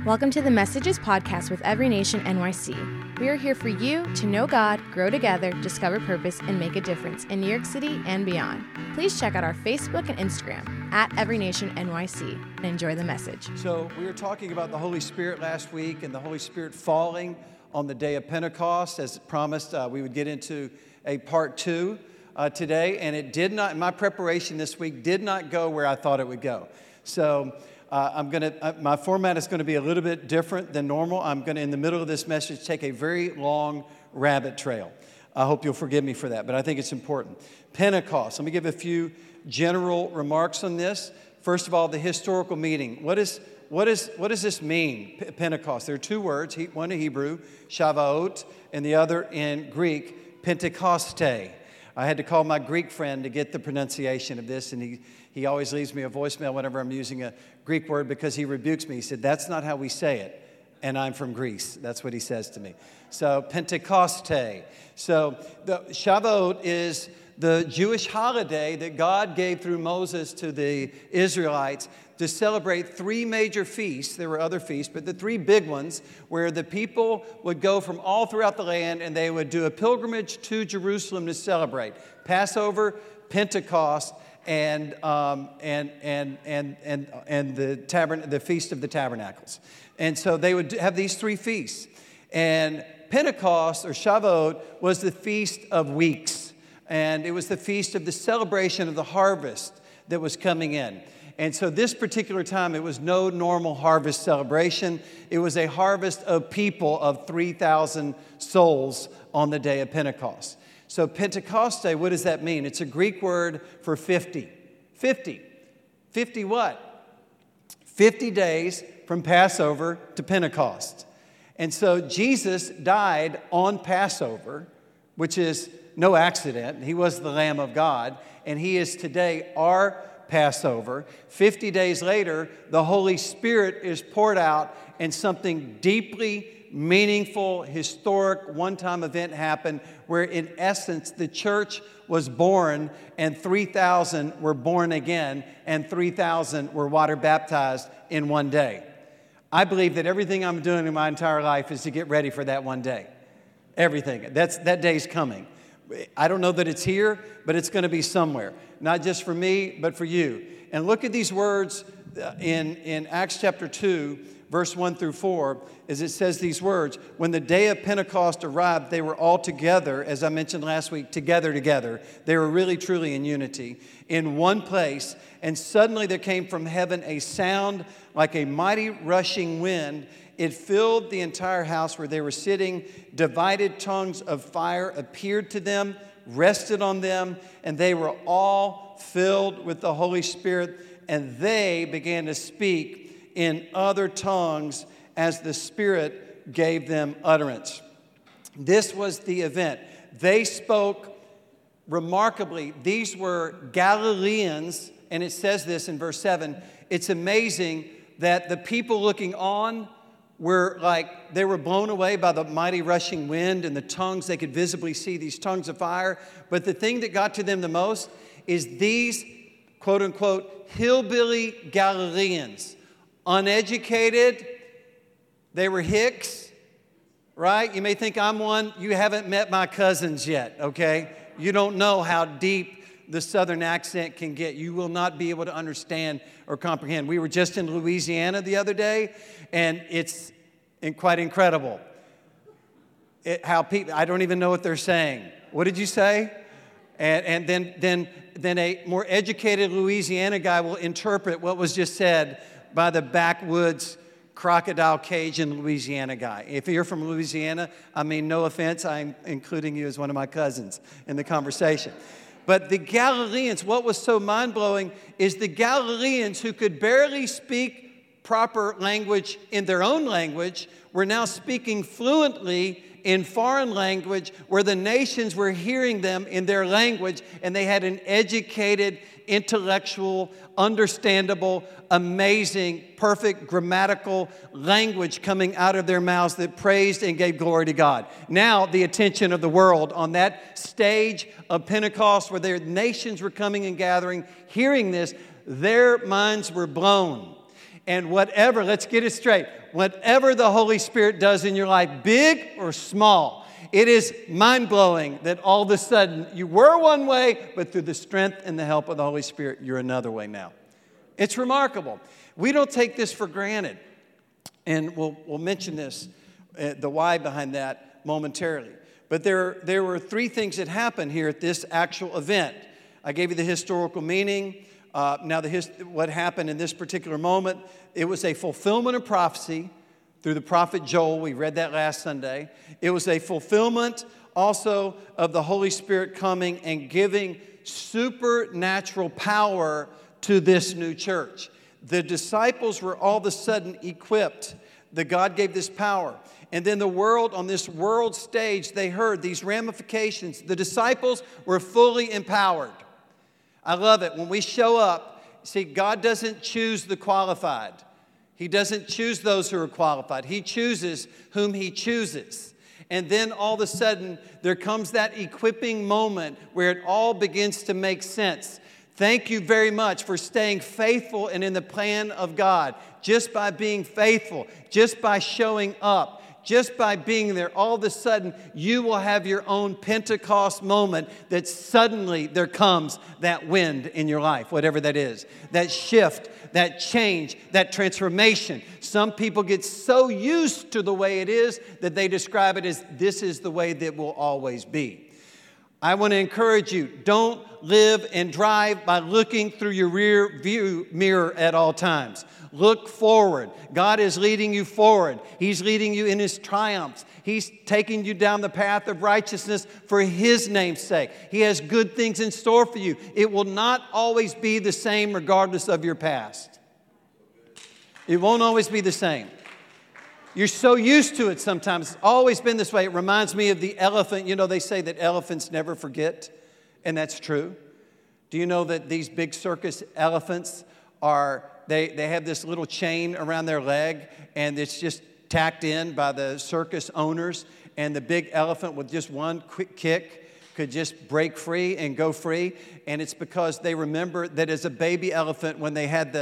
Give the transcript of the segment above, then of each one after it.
Welcome to the Messages podcast with Every Nation NYC. We are here for you to know God, grow together, discover purpose, and make a difference in New York City and beyond. Please check out our Facebook and Instagram at Every Nation NYC and enjoy the message. So we were talking about the Holy Spirit last week and the Holy Spirit falling on the day of Pentecost. As promised, we would get into a part 2 today, and it did not. My preparation this week did not go where I thought it would go. So my format is going to be a little bit different than normal. I'm going to, in the middle of this message, take a very long rabbit trail. I hope you'll forgive me for that, but I think it's important. Pentecost. Let me give a few general remarks on this. First of all, the historical meaning. What does this mean, Pentecost? There are two words, one in Hebrew, Shavuot, and the other in Greek, Pentekoste. I had to call my Greek friend to get the pronunciation of this, and he always leaves me a voicemail whenever I'm using a Greek word because he rebukes me. He said, "That's not how we say it." And I'm from Greece. That's what he says to me. So Pentekoste. So the Shavuot is the Jewish holiday that God gave through Moses to the Israelites to celebrate three major feasts. There were other feasts, but the three big ones where the people would go from all throughout the land and they would do a pilgrimage to Jerusalem to celebrate Passover, Pentecost, and the Feast of the Tabernacles. And so they would have these three feasts. And Pentecost, or Shavuot, was the Feast of Weeks. And it was the feast of the celebration of the harvest that was coming in. And so this particular time, it was no normal harvest celebration. It was a harvest of people of 3,000 souls on the day of Pentecost. So Pentecoste, what does that mean? It's a Greek word for 50. 50. 50 what? 50 days from Passover to Pentecost. And so Jesus died on Passover, which is no accident. He was the Lamb of God, and He is today our Passover. 50 days later, the Holy Spirit is poured out, and something deeply meaningful, historic, one-time event happened where, in essence, the church was born, and 3,000 were born again, and 3,000 were water baptized in one day. I believe that everything I'm doing in my entire life is to get ready for that one day. Everything. That day's coming. I don't know that it's here, but it's going to be somewhere. Not just for me, but for you. And look at these words in Acts chapter 2, verse 1 through 4, as it says these words. When the day of Pentecost arrived, they were all together, as I mentioned last week, together. They were really, truly in unity, in one place. And suddenly there came from heaven a sound like a mighty rushing wind. It filled the entire house where they were sitting. Divided tongues of fire appeared to them, rested on them, and they were all filled with the Holy Spirit, and they began to speak in other tongues as the Spirit gave them utterance. This was the event. They spoke remarkably. These were Galileans, and it says this in verse 7. It's amazing that the people looking on were like, they were blown away by the mighty rushing wind and the tongues. They could visibly see these tongues of fire. But the thing that got to them the most is these, quote unquote, hillbilly Galileans. Uneducated. They were hicks, right? You may think I'm one. You haven't met my cousins yet, okay? You don't know how deep the southern accent can get. You will not be able to understand or comprehend. We were just in Louisiana the other day, and it's quite incredible how people, I don't even know what they're saying. What did you say? And then a more educated Louisiana guy will interpret what was just said by the backwoods crocodile Cajun Louisiana guy. If you're from Louisiana, I mean, no offense, I'm including you as one of my cousins in the conversation. But the Galileans, what was so mind-blowing is the Galileans who could barely speak proper language in their own language were now speaking fluently in foreign language where the nations were hearing them in their language, and they had an educated, intellectual, understandable, amazing, perfect grammatical language coming out of their mouths that praised and gave glory to God. Now the attention of the world on that stage of Pentecost where their nations were coming and gathering, hearing this, their minds were blown. And whatever, let's get it straight, whatever the Holy Spirit does in your life, big or small, it is mind-blowing that all of a sudden you were one way, but through the strength and the help of the Holy Spirit, you're another way now. It's remarkable. We don't take this for granted. And we'll mention this, the why behind that momentarily. But there were three things that happened here at this actual event. I gave you the historical meaning. Now, what happened in this particular moment, it was a fulfillment of prophecy through the prophet Joel. We read that last Sunday. It was a fulfillment also of the Holy Spirit coming and giving supernatural power to this new church. The disciples were all of a sudden equipped that God gave this power. And then the world, on this world stage, they heard these ramifications. The disciples were fully empowered. I love it. When we show up, see, God doesn't choose the qualified. He doesn't choose those who are qualified. He chooses whom He chooses. And then all of a sudden, there comes that equipping moment where it all begins to make sense. Thank you very much for staying faithful and in the plan of God. Just by being faithful, just by showing up, just by being there, all of a sudden, you will have your own Pentecost moment that suddenly there comes that wind in your life, whatever that is. That shift, that change, that transformation. Some people get so used to the way it is that they describe it as this is the way that will always be. I want to encourage you, don't live and drive by looking through your rear view mirror at all times. Look forward. God is leading you forward. He's leading you in His triumphs. He's taking you down the path of righteousness for His name's sake. He has good things in store for you. It will not always be the same regardless of your past. It won't always be the same. You're so used to it sometimes. It's always been this way. It reminds me of the elephant. You know, they say that elephants never forget, and that's true. Do you know that these big circus elephants they have this little chain around their leg, and it's just tacked in by the circus owners, and the big elephant with just one quick kick could just break free and go free. And it's because they remember that as a baby elephant, when they had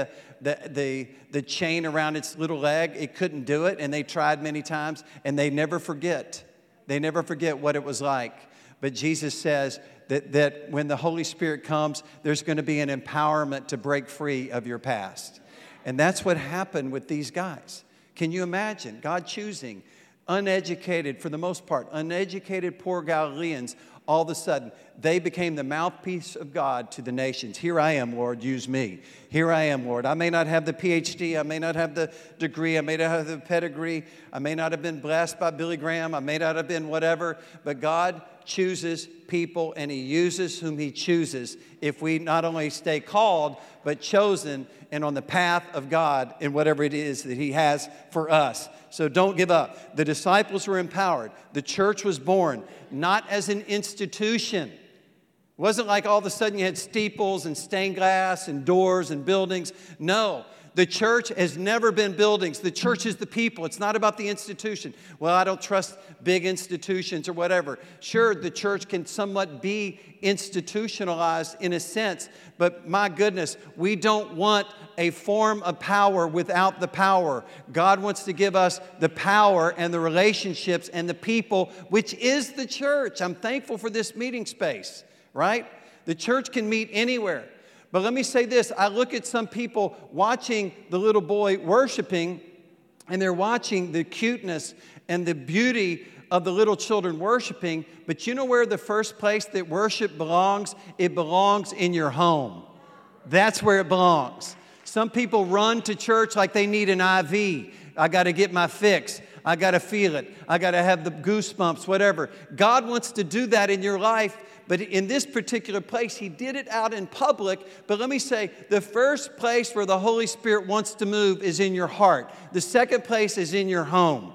the chain around its little leg, it couldn't do it, and they tried many times, and they never forget. They never forget what it was like. But Jesus says that when the Holy Spirit comes, there's going to be an empowerment to break free of your past. And that's what happened with these guys. Can you imagine God choosing uneducated, for the most part, uneducated poor Galileans? All of a sudden, they became the mouthpiece of God to the nations. Here I am, Lord, use me. Here I am, Lord. I may not have the PhD. I may not have the degree. I may not have the pedigree. I may not have been blessed by Billy Graham. I may not have been whatever. But God chooses people, and He uses whom He chooses if we not only stay called, but chosen and on the path of God in whatever it is that He has for us. So don't give up. The disciples were empowered. The church was born, not as an institution. It wasn't like all of a sudden you had steeples and stained glass and doors and buildings. No, the church has never been buildings. The church is the people. It's not about the institution. Well, I don't trust big institutions or whatever. Sure, the church can somewhat be institutionalized in a sense, but my goodness, we don't want a form of power without the power. God wants to give us the power and the relationships and the people, which is the church. I'm thankful for this meeting space, right? The church can meet anywhere. But let me say this. I look at some people watching the little boy worshiping, and they're watching the cuteness and the beauty of the little children worshiping. But you know where the first place that worship belongs? It belongs in your home. That's where it belongs. Some people run to church like they need an IV. I got to get my fix. I got to feel it. I got to have the goosebumps, whatever. God wants to do that in your life. But in this particular place, He did it out in public. But let me say, the first place where the Holy Spirit wants to move is in your heart. The second place is in your home.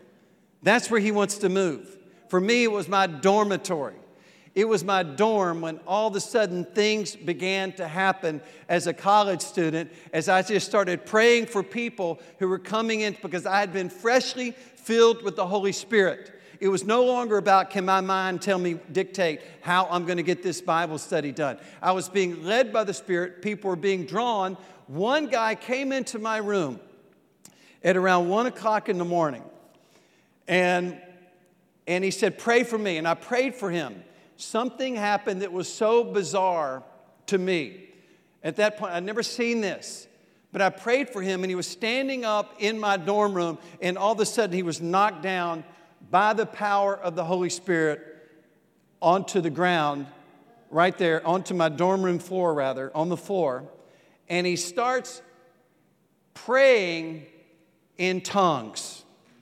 That's where He wants to move. For me, it was my dormitory. It was my dorm when all of a sudden things began to happen as a college student, as I just started praying for people who were coming in because I had been freshly filled with the Holy Spirit. It was no longer about, can my mind dictate how I'm going to get this Bible study done. I was being led by the Spirit. People were being drawn. One guy came into my room at around 1 o'clock in the morning. And he said, pray for me. And I prayed for him. Something happened that was so bizarre to me. At that point, I'd never seen this. But I prayed for him, and he was standing up in my dorm room, and all of a sudden he was knocked down by the power of the Holy Spirit onto the ground, right there, onto my dorm room floor, rather, on the floor. And he starts praying in tongues.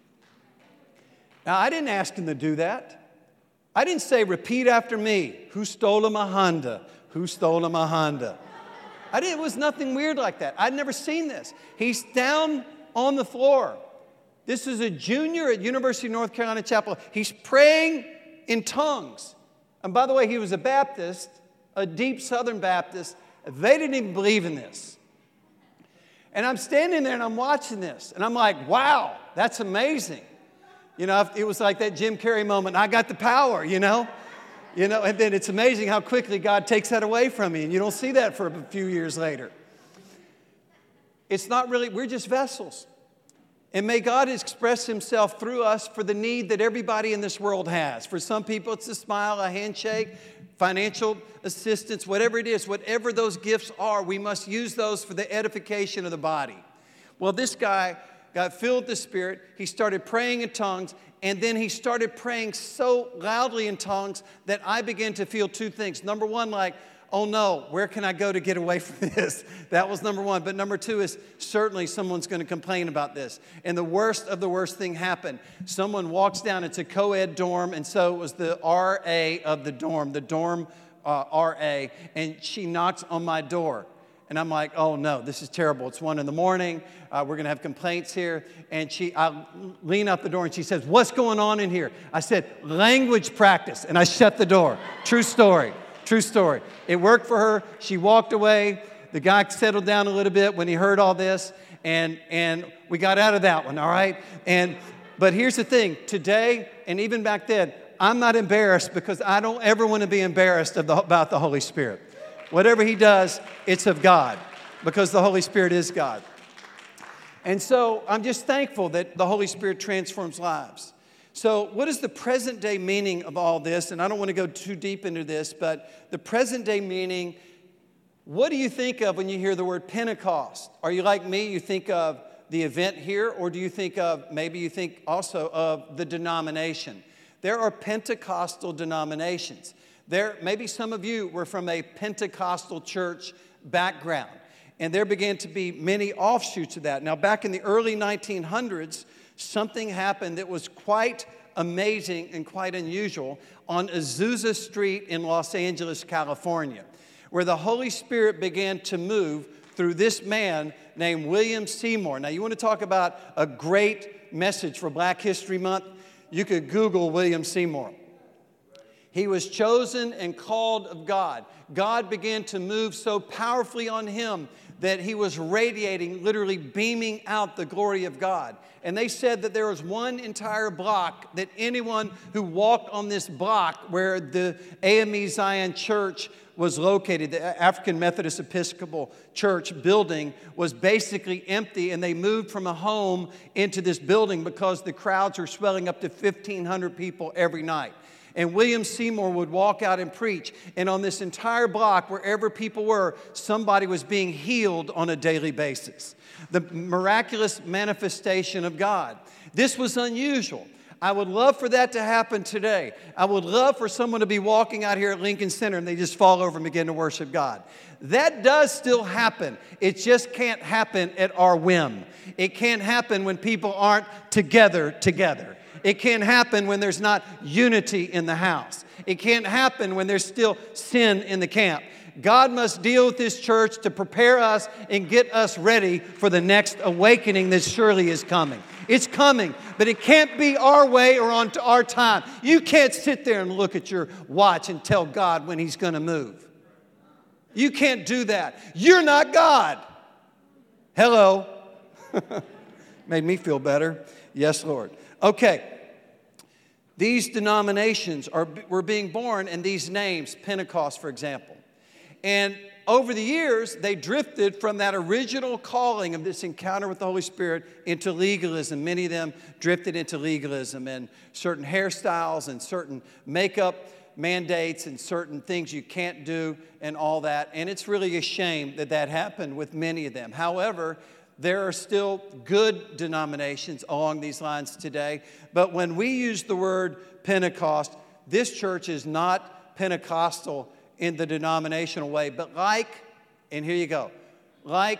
Now, I didn't ask him to do that. I didn't say, repeat after me. Who stole my Honda? Who stole my Honda? It was nothing weird like that. I'd never seen this. He's down on the floor. This is a junior at University of North Carolina Chapel. He's praying in tongues. And by the way, he was a Baptist, a deep Southern Baptist. They didn't even believe in this. And I'm standing there and I'm watching this. And I'm like, wow, that's amazing. You know, it was like that Jim Carrey moment. I got the power, you know. And then it's amazing how quickly God takes that away from you. And you don't see that for a few years later. It's not really, we're just vessels. And may God express himself through us for the need that everybody in this world has. For some people, it's a smile, a handshake, financial assistance, whatever it is, whatever those gifts are, we must use those for the edification of the body. Well, this guy got filled with the Spirit. He started praying in tongues. And then he started praying so loudly in tongues that I began to feel two things. Number one, like, oh no, where can I go to get away from this? That was number one. But number two is certainly someone's going to complain about this. And the worst of the worst thing happened. Someone walks down. It's a co-ed dorm. And so it was the RA of the dorm RA. And she knocks on my door. And I'm like, oh no, this is terrible. It's 1 a.m. We're going to have complaints here. And I lean out the door and she says, what's going on in here? I said, language practice. And I shut the door. True story. True story. It worked for her. She walked away. The guy settled down a little bit when he heard all this. And we got out of that one, all right? But here's the thing. Today, and even back then, I'm not embarrassed because I don't ever want to be embarrassed about the Holy Spirit. Whatever he does, it's of God because the Holy Spirit is God. And so I'm just thankful that the Holy Spirit transforms lives. So what is the present day meaning of all this? And I don't want to go too deep into this, but the present day meaning, what do you think of when you hear the word Pentecost? Are you like me? You think of the event here, or do you think also of the denomination? There are Pentecostal denominations. Maybe some of you were from a Pentecostal church background, and there began to be many offshoots of that. Now, back in the early 1900s, something happened that was quite amazing and quite unusual on Azusa Street in Los Angeles, California, where the Holy Spirit began to move through this man named William Seymour. Now, you want to talk about a great message for Black History Month? You could Google William Seymour. He was chosen and called of God. God began to move so powerfully on him that he was radiating, literally beaming out the glory of God. And they said that there was one entire block that anyone who walked on this block where the AME Zion Church was located, the African Methodist Episcopal Church building, was basically empty, and they moved from a home into this building because the crowds were swelling up to 1,500 people every night. And William Seymour would walk out and preach. And on this entire block, wherever people were, somebody was being healed on a daily basis. The miraculous manifestation of God. This was unusual. I would love for that to happen today. I would love for someone to be walking out here at Lincoln Center and they just fall over and begin to worship God. That does still happen. It just can't happen at our whim. It can't happen when people aren't together. It can't happen when there's not unity in the house. It can't happen when there's still sin in the camp. God must deal with this church to prepare us and get us ready for the next awakening that surely is coming. It's coming, but it can't be our way or on our time. You can't sit there and look at your watch and tell God when He's going to move. You can't do that. You're not God. Hello. Made me feel better. Yes, Lord. Okay. These denominations were being born, and these names, Pentecost, for example. And over the years, they drifted from that original calling of this encounter with the Holy Spirit into legalism. Many of them drifted into legalism and certain hairstyles and certain makeup mandates and certain things you can't do and all that. And it's really a shame that that happened with many of them. However, there are still good denominations along these lines today. But when we use the word Pentecost, this church is not Pentecostal in the denominational way, but like, and here you go, like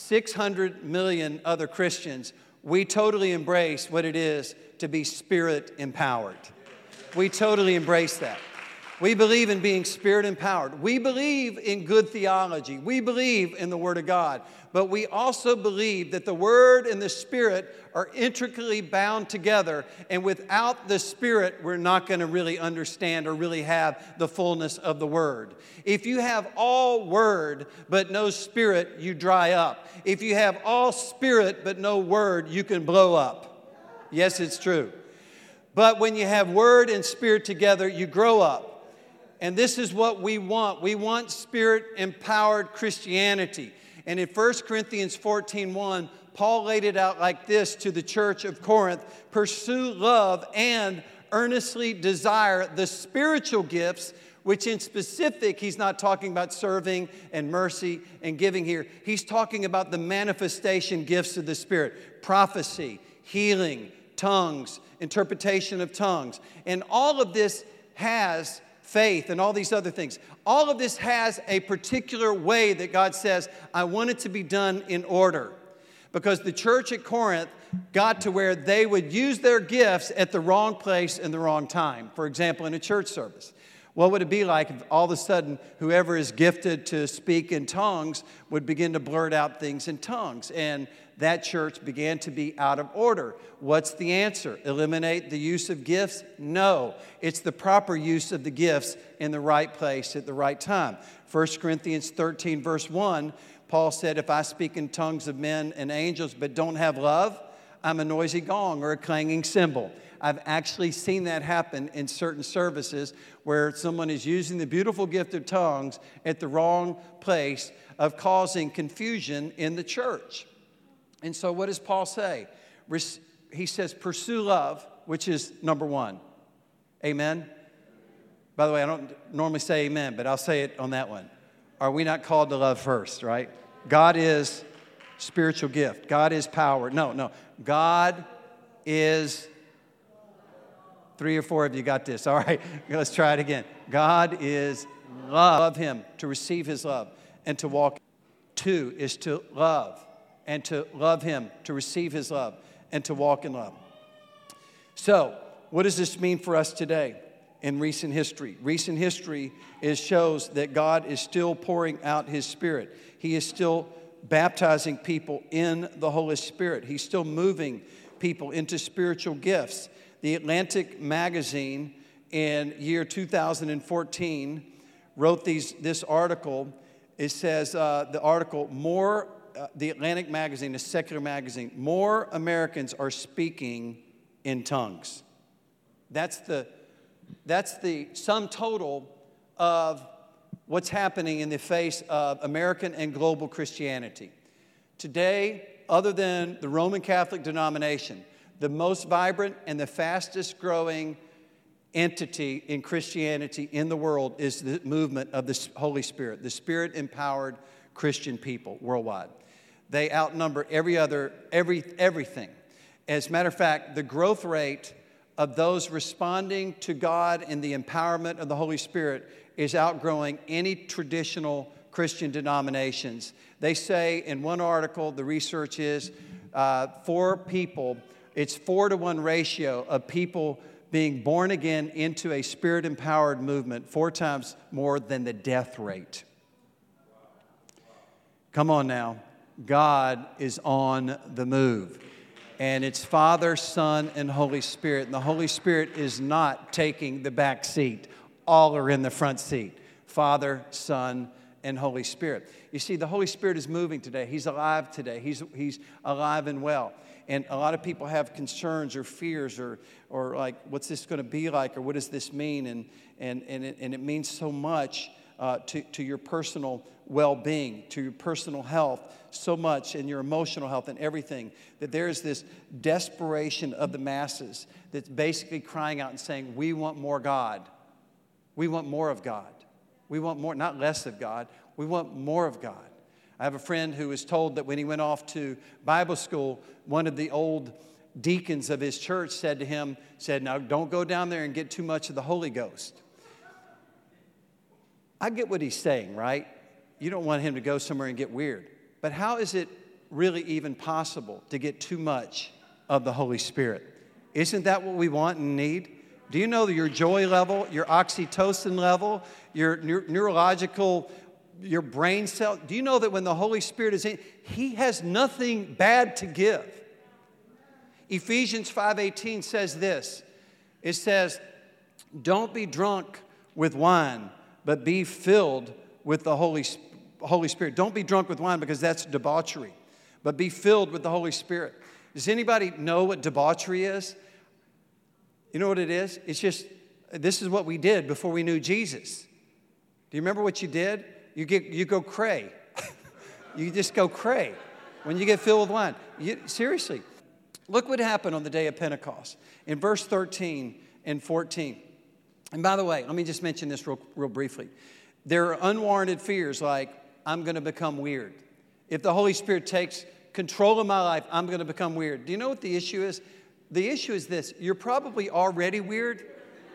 600 million other Christians, we totally embrace what it is to be Spirit empowered. We totally embrace that. We believe in being Spirit empowered. We believe in good theology. We believe in the Word of God. But we also believe that the Word and the Spirit are intricately bound together. And without the Spirit, we're not going to really understand or really have the fullness of the Word. If you have all Word but no Spirit, you dry up. If you have all Spirit but no Word, you can blow up. Yes, it's true. But when you have Word and Spirit together, you grow up. And this is what we want. We want Spirit-empowered Christianity. And in 1 Corinthians 14:1, Paul laid it out like this to the church of Corinth: pursue love and earnestly desire the spiritual gifts, which in specific, he's not talking about serving and mercy and giving here. He's talking about the manifestation gifts of the Spirit: prophecy, healing, tongues, interpretation of tongues. And all of this has faith and all these other things. All of this has a particular way that God says, I want it to be done in order. Because the church at Corinth got to where they would use their gifts at the wrong place and the wrong time. For example, in a church service. What would it be like if all of a sudden whoever is gifted to speak in tongues would begin to blurt out things in tongues? And that church began to be out of order. What's the answer? Eliminate the use of gifts? No. It's the proper use of the gifts in the right place at the right time. 1 Corinthians 13, verse 1, Paul said, if I speak in tongues of men and angels but don't have love, I'm a noisy gong or a clanging cymbal. I've actually seen that happen in certain services where someone is using the beautiful gift of tongues at the wrong place of causing confusion in the church. And so what does Paul say? He says, pursue love, which is number one. Amen? By the way, I don't normally say amen, but I'll say it on that one. Are we not called to love first, right? God is spiritual gift. God is power. No. God is... 3 or 4 of you got this. All right, let's try it again. God is love. Love Him, to receive His love, and to walk. 2 is to love, and to love Him, to receive His love, and to walk in love. So, what does this mean for us today in recent history? Recent history shows that God is still pouring out His Spirit. He is still baptizing people in the Holy Spirit. He's still moving people into spiritual gifts. The Atlantic magazine in year 2014 wrote this article. It says, the article, the Atlantic magazine, a secular magazine, more Americans are speaking in tongues. That's the sum total of what's happening in the face of American and global Christianity. Today, other than the Roman Catholic denomination, the most vibrant and the fastest growing entity in Christianity in the world is the movement of the Holy Spirit, the Spirit-empowered Christian people worldwide. They outnumber everything. As a matter of fact, the growth rate of those responding to God in the empowerment of the Holy Spirit is outgrowing any traditional Christian denominations. They say in one article, the research is it's 4-to-1 ratio of people being born again into a Spirit-empowered movement, 4 times more than the death rate. Come on now. God is on the move. And it's Father, Son, and Holy Spirit. And the Holy Spirit is not taking the back seat. All are in the front seat. Father, Son, and Holy Spirit. You see, the Holy Spirit is moving today. He's alive today. He's alive and well. And a lot of people have concerns or fears or like, what's this going to be like, or what does this mean? And it means so much to your personal well-being, to your personal health, so much, and your emotional health and everything, that there is this desperation of the masses that's basically crying out and saying, we want more God. We want more of God. We want more, not less of God. We want more of God. I have a friend who was told that when he went off to Bible school, one of the old deacons of his church said to him, now don't go down there and get too much of the Holy Ghost. I get what he's saying, right? You don't want him to go somewhere and get weird. But how is it really even possible to get too much of the Holy Spirit? Isn't that what we want and need? Do you know that your joy level, your oxytocin level, your neurological, your brain cell, do you know that when the Holy Spirit is in, He has nothing bad to give? Ephesians 5:18 says this. It says, don't be drunk with wine, but be filled with the Holy Spirit. Don't be drunk with wine because that's debauchery, but be filled with the Holy Spirit. Does anybody know what debauchery is? You know what it is? It's just, this is what we did before we knew Jesus. Do you remember what you did? You go cray. You just go cray when you get filled with wine. Seriously. Look what happened on the day of Pentecost in verse 13 and 14. And by the way, let me just mention this real briefly. There are unwarranted fears like, I'm going to become weird. If the Holy Spirit takes control of my life, I'm going to become weird. Do you know what the issue is? The issue is this. You're probably already weird.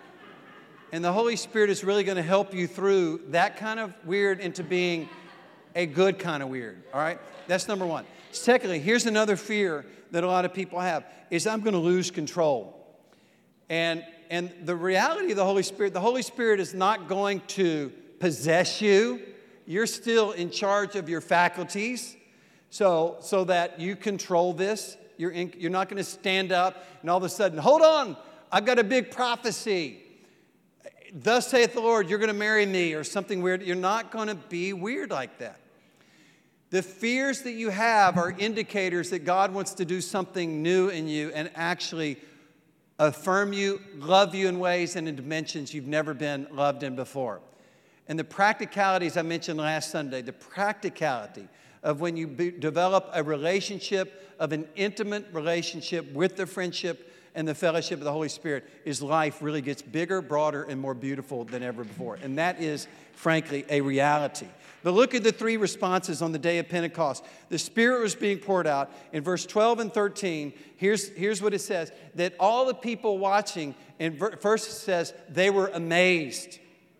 And the Holy Spirit is really going to help you through that kind of weird into being a good kind of weird. All right? That's number one. Secondly, here's another fear that a lot of people have, is I'm going to lose control. And the reality of the Holy Spirit is not going to possess you. You're still in charge of your faculties so that you control this. You're not going to stand up and all of a sudden, hold on, I've got a big prophecy. Thus saith the Lord, you're going to marry me or something weird. You're not going to be weird like that. The fears that you have are indicators that God wants to do something new in you and actually affirm you, love you in ways and in dimensions you've never been loved in before. And the practicalities I mentioned last Sunday, the practicality of when you develop a relationship, of an intimate relationship with the friendship and the fellowship of the Holy Spirit, is life really gets bigger, broader, and more beautiful than ever before. And that is, frankly, a reality. But look at the three responses on the day of Pentecost. The Spirit was being poured out. In verse 12 and 13, here's what it says. That all the people watching, and first it says, they were amazed.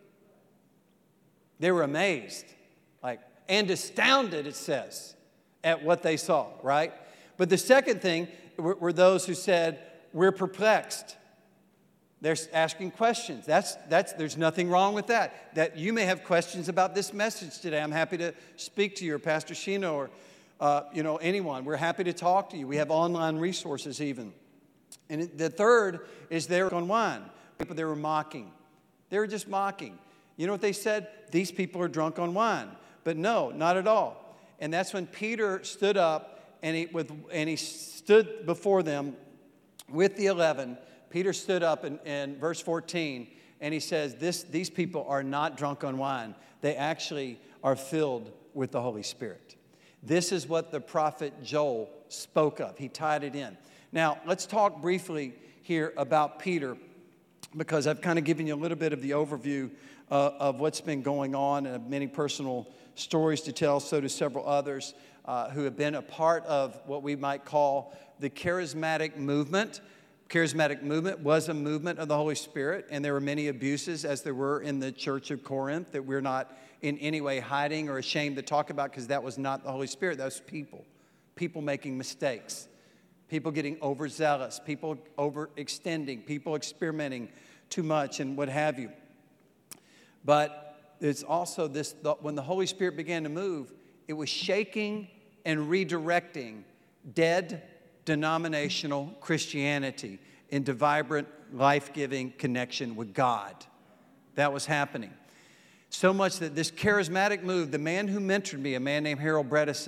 They were amazed. And astounded, it says, at what they saw, right? But the second thing were those who said, we're perplexed. They're asking questions. There's nothing wrong with that. That you may have questions about this message today. I'm happy to speak to you, or Pastor Sheena, or anyone. We're happy to talk to you. We have online resources even. And the third is they were on wine. People, they were mocking. They were just mocking. You know what they said? These people are drunk on wine. But no, not at all. And that's when Peter stood up and he stood before them with the 11. Peter stood up in verse 14 and he says, these people are not drunk on wine. They actually are filled with the Holy Spirit. This is what the prophet Joel spoke of. He tied it in. Now, let's talk briefly here about Peter, because I've kind of given you a little bit of the overview of what's been going on, and many personal stories to tell, so do several others who have been a part of what we might call the charismatic movement. Charismatic movement was a movement of the Holy Spirit, and there were many abuses, as there were in the church of Corinth, that we're not in any way hiding or ashamed to talk about, because that was not the Holy Spirit. That was people making mistakes, people getting overzealous, people overextending, people experimenting too much and what have you. But it's also this, when the Holy Spirit began to move, it was shaking and redirecting dead denominational Christianity into vibrant, life-giving connection with God. That was happening. So much that this charismatic move, the man who mentored me, a man named Harold Bredesen,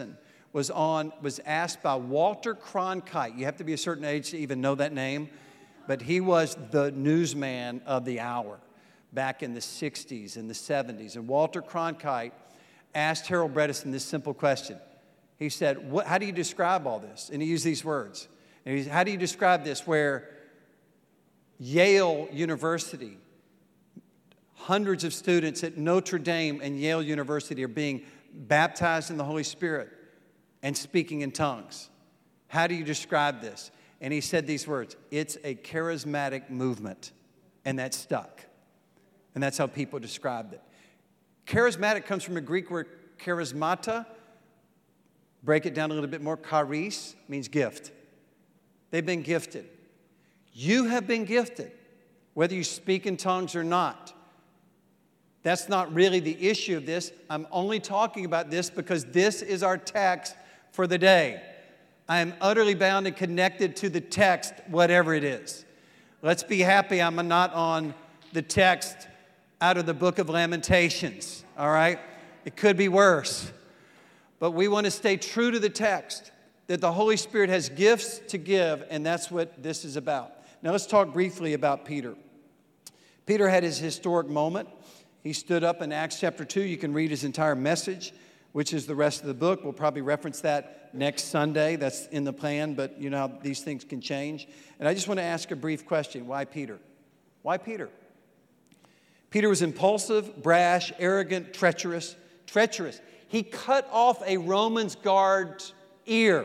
was asked by Walter Cronkite. You have to be a certain age to even know that name, but he was the newsman of the hour back in the 60s and the 70s. And Walter Cronkite asked Harold Bredesen this simple question. He said, how do you describe all this? And he used these words. And he said, how do you describe this where Yale University, hundreds of students at Notre Dame and Yale University are being baptized in the Holy Spirit and speaking in tongues? How do you describe this? And he said these words, it's a charismatic movement. And that stuck. And that's how people described it. Charismatic comes from a Greek word charismata. Break it down a little bit more. Charis means gift. They've been gifted. You have been gifted, whether you speak in tongues or not. That's not really the issue of this. I'm only talking about this because this is our text for the day. I am utterly bound and connected to the text, whatever it is. Let's be happy I'm not on the text out of the book of Lamentations, all right? It could be worse. But we want to stay true to the text, that the Holy Spirit has gifts to give, and that's what this is about. Now let's talk briefly about Peter. Peter had his historic moment. He stood up in Acts chapter 2. You can read his entire message, which is the rest of the book. We'll probably reference that next Sunday. That's in the plan, but you know how these things can change. And I just want to ask a brief question. Why Peter? Why Peter? Peter was impulsive, brash, arrogant, treacherous. He cut off a Roman's guard's ear.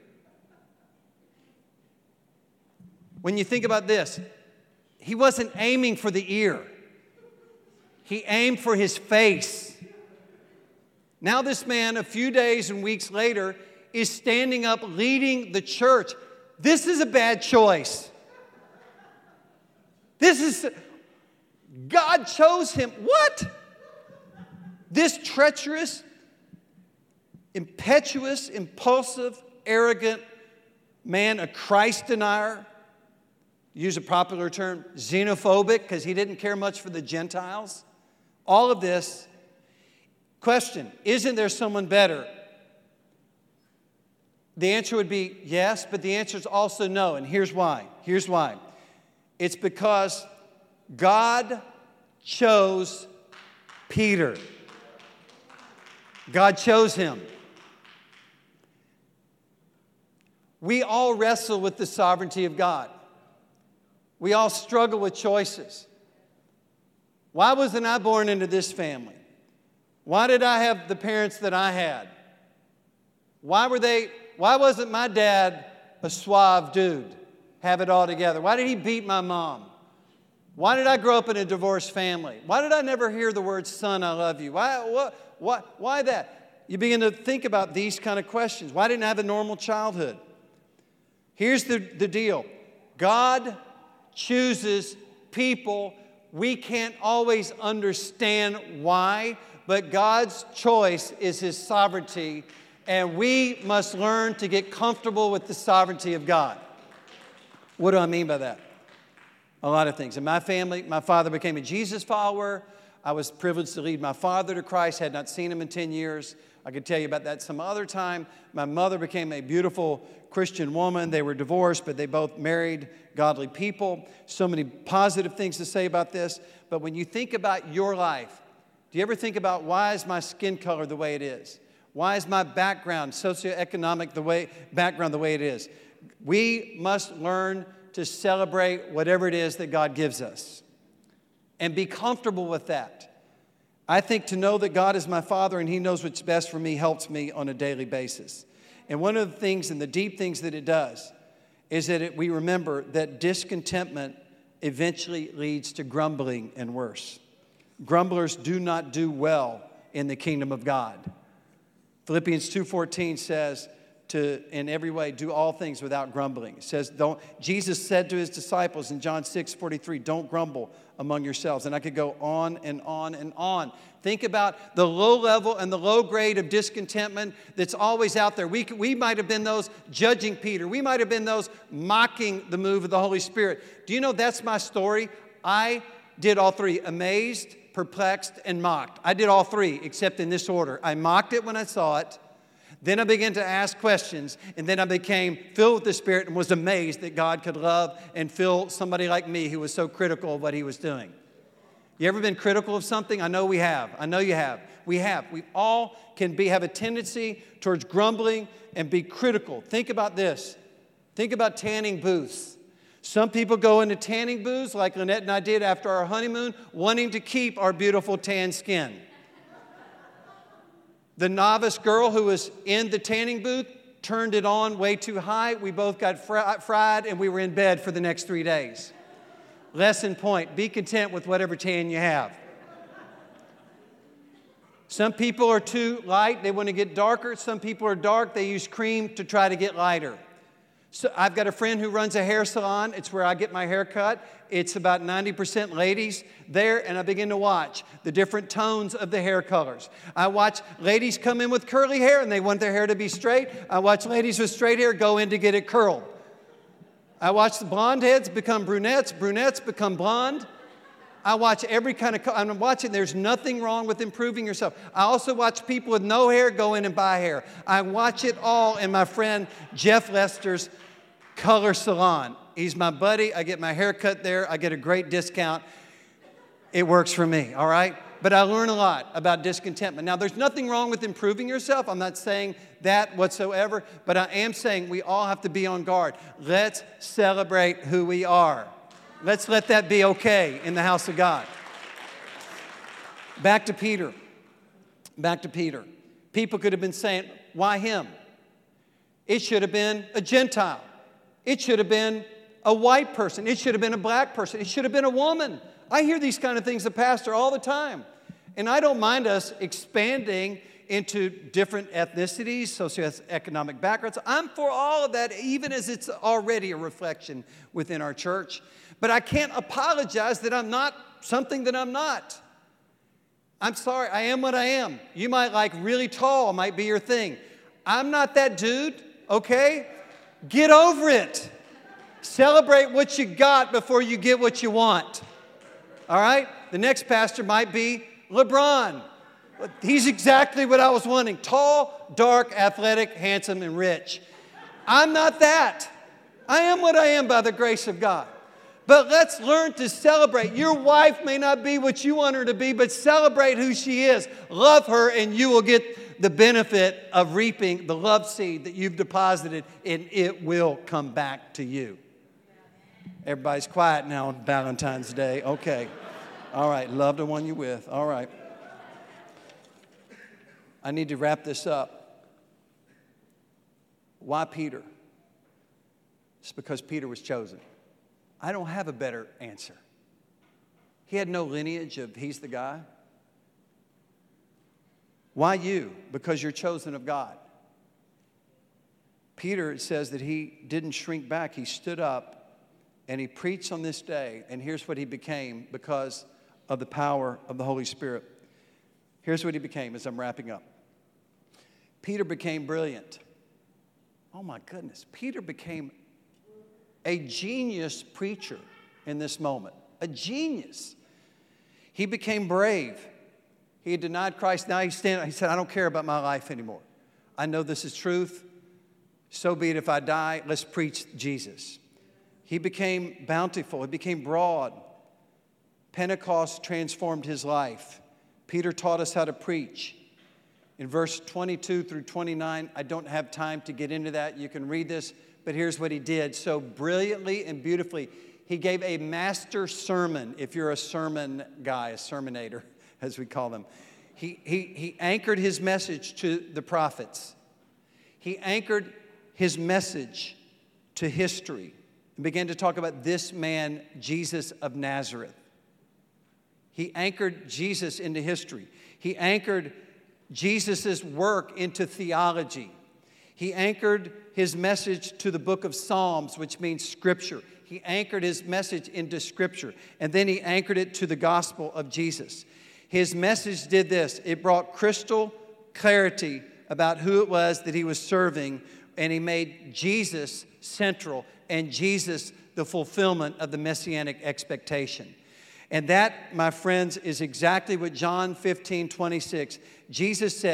When you think about this, he wasn't aiming for the ear. He aimed for his face. Now this man, a few days and weeks later, is standing up leading the church. This is a bad choice. God chose him. What? This treacherous, impetuous, impulsive, arrogant man, a Christ denier, use a popular term, xenophobic, because he didn't care much for the Gentiles. All of this. Question, isn't there someone better? The answer would be yes, but the answer is also no, and here's why. Here's why. It's because God chose Peter. God chose him. We all wrestle with the sovereignty of God. We all struggle with choices. Why wasn't I born into this family? Why did I have the parents that I had? Why wasn't my dad a suave dude, have it all together? Why did he beat my mom? Why did I grow up in a divorced family? Why did I never hear the word, son, I love you? Why that? You begin to think about these kind of questions. Why didn't I have a normal childhood? Here's the deal. God chooses people. We can't always understand why, but God's choice is His sovereignty, and we must learn to get comfortable with the sovereignty of God. What do I mean by that? A lot of things. In my family, my father became a Jesus follower. I was privileged to lead my father to Christ, had not seen him in 10 years. I could tell you about that some other time. My mother became a beautiful Christian woman. They were divorced, but they both married godly people. So many positive things to say about this. But when you think about your life, do you ever think about why is my skin color the way it is? Why is my background, socioeconomic background the way it is? We must learn to celebrate whatever it is that God gives us and be comfortable with that. I think to know that God is my Father and He knows what's best for me helps me on a daily basis. And one of the things and the deep things that it does is that we remember that discontentment eventually leads to grumbling and worse. Grumblers do not do well in the kingdom of God. Philippians 2:14 says to, in every way, do all things without grumbling. It says, Jesus said to His disciples in John 6:43, don't grumble among yourselves. And I could go on and on and on. Think about the low level and the low grade of discontentment that's always out there. We might have been those judging Peter. We might have been those mocking the move of the Holy Spirit. Do you know that's my story? I did all three: amazed, perplexed, and mocked. I did all three, except in this order. I mocked it when I saw it. Then I began to ask questions, and then I became filled with the Spirit and was amazed that God could love and fill somebody like me who was so critical of what he was doing. You ever been critical of something? I know we have. I know you have. We have. We all can have a tendency towards grumbling and be critical. Think about this. Think about tanning booths. Some people go into tanning booths like Lynette and I did after our honeymoon, wanting to keep our beautiful tan skin. The novice girl who was in the tanning booth turned it on way too high. We both got fried, and we were in bed for the next 3 days. Lesson point, be content with whatever tan you have. Some people are too light, they want to get darker. Some people are dark, they use cream to try to get lighter. So I've got a friend who runs a hair salon. It's where I get my hair cut. It's about 90% ladies there, and I begin to watch the different tones of the hair colors. I watch ladies come in with curly hair, and they want their hair to be straight. I watch ladies with straight hair go in to get it curled. I watch the blonde heads become brunettes, brunettes become blonde. I watch every kind of, I'm watching, there's nothing wrong with improving yourself. I also watch people with no hair go in and buy hair. I watch it all in my friend Jeff Lester's Color Salon. He's my buddy. I get my hair cut there. I get a great discount. It works for me, all right? But I learn a lot about discontentment. Now, there's nothing wrong with improving yourself. I'm not saying that whatsoever, but I am saying we all have to be on guard. Let's celebrate who we are. Let's let that be okay in the house of God. Back to Peter. Back to Peter. People could have been saying, why him? It should have been a Gentile. It should have been a white person. It should have been a black person. It should have been a woman. I hear these kind of things as a pastor all the time. And I don't mind us expanding into different ethnicities, socioeconomic backgrounds. I'm for all of that, even as it's already a reflection within our church. But I can't apologize that I'm not something that I'm not. I'm sorry, I am what I am. You might like really tall, might be your thing. I'm not that dude, okay? Get over it. Celebrate what you got before you get what you want. All right? The next pastor might be LeBron. He's exactly what I was wanting. Tall, dark, athletic, handsome, and rich. I'm not that. I am what I am by the grace of God. But let's learn to celebrate. Your wife may not be what you want her to be, but celebrate who she is. Love her, and you will get the benefit of reaping the love seed that you've deposited, and it will come back to you. Everybody's quiet now on Valentine's Day. Okay. All right. Love the one you're with. All right. I need to wrap this up. Why Peter? It's because Peter was chosen. I don't have a better answer. He had no lineage of he's the guy. Why you? Because you're chosen of God. Peter, it says that he didn't shrink back. He stood up and he preached on this day. And here's what he became because of the power of the Holy Spirit. Here's what he became as I'm wrapping up. Peter became brilliant. Oh my goodness. Peter became a genius preacher in this moment. A genius. He became brave. He had denied Christ. Now he said, I don't care about my life anymore. I know this is truth. So be it if I die. Let's preach Jesus. He became bountiful. He became broad. Pentecost transformed his life. Peter taught us how to preach. In verse 22 through 29, I don't have time to get into that. You can read this, but here's what he did so brilliantly and beautifully. He gave a master sermon, if you're a sermon guy, a sermonator, as we call them. He anchored his message to the prophets. He anchored his message to history and began to talk about this man, Jesus of Nazareth. He anchored Jesus into history. He anchored Jesus' work into theology. He anchored his message to the book of Psalms, which means Scripture. He anchored his message into Scripture. And then he anchored it to the gospel of Jesus. His message did this. It brought crystal clarity about who it was that he was serving. And he made Jesus central and Jesus the fulfillment of the messianic expectation. And that, my friends, is exactly what John 15:26. Jesus said,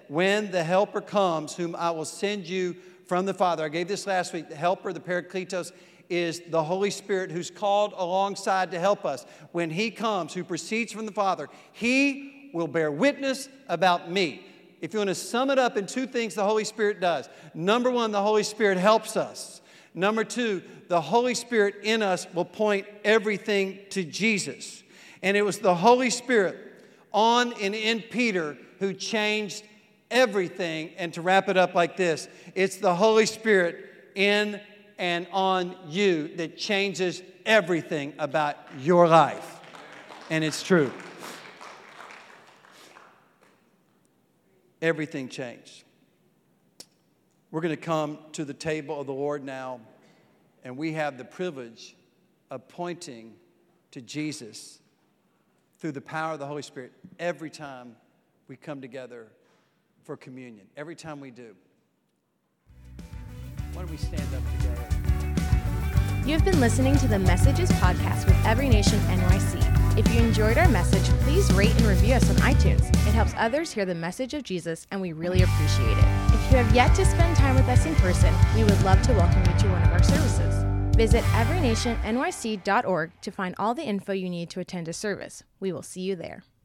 when the Helper comes, whom I will send you from the Father. I gave this last week. The Helper, the Parakletos, is the Holy Spirit who's called alongside to help us. When He comes, who proceeds from the Father, He will bear witness about me. If you want to sum it up in two things the Holy Spirit does. Number one, the Holy Spirit helps us. Number two, the Holy Spirit in us will point everything to Jesus. And it was the Holy Spirit on and in Peter who changed everything. And to wrap it up like this, it's the Holy Spirit in and on you that changes everything about your life. And it's true. Everything changed. We're going to come to the table of the Lord now, and we have the privilege of pointing to Jesus through the power of the Holy Spirit every time we come together for communion. Every time we do. Why don't we stand up together? You have been listening to the Messages podcast with Every Nation NYC. If you enjoyed our message, please rate and review us on iTunes. It helps others hear the message of Jesus, and we really appreciate it. If you have yet to spend time with us in person, we would love to welcome you to one of our services. Visit everynationnyc.org to find all the info you need to attend a service. We will see you there.